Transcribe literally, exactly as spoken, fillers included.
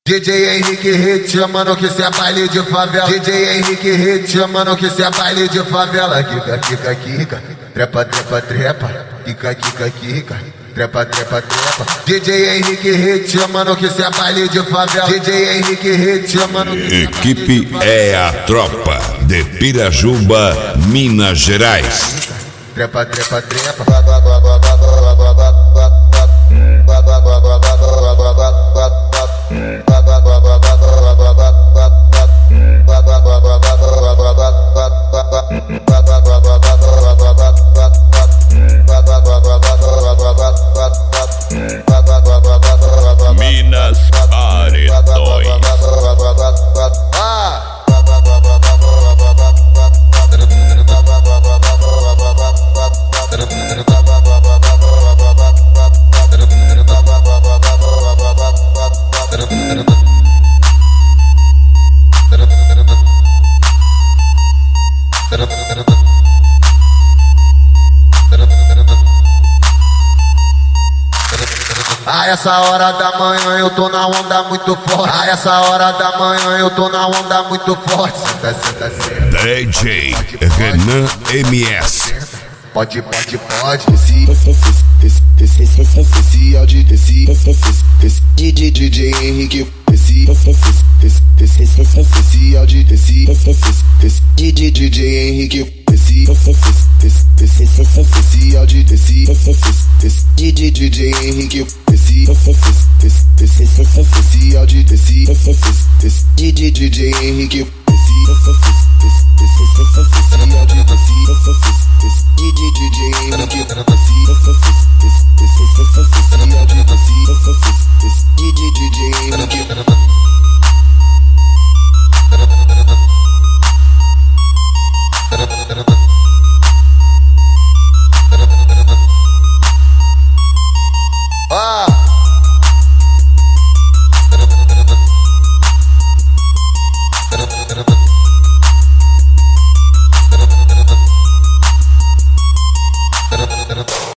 D J Henrique Hit, mano, que cê é baile de favela. D J Henrique Hit, mano, que cê é baile de favela. Kika, kika, kika, trepa, trepa, trepa. Kika, kika, kika, trepa, trepa, trepa. D J Henrique Hit, mano, que cê é baile de favela. D J Henrique Hit, mano. Equipe é a tropa de Pirajuba, Minas Gerais. Trepa, trepa, trepa. Minas Paredões. A essa hora da manhã eu tô na onda muito forte. A essa hora da manhã eu tô na onda muito forte. Senta, senta, senta. D J Renan M S. Pode, pode, pode. Esse, esse, esse, esse áudio, esse, esse, esse, D J Henrique, esse, esse, esse, esse, esse áudio, esse, esse, D J Henrique, esse, esse, esse, esse áudio, esse, esse, D J Henrique, esse, esse, esse, esse áudio, esse, esse, D J Henrique, esse.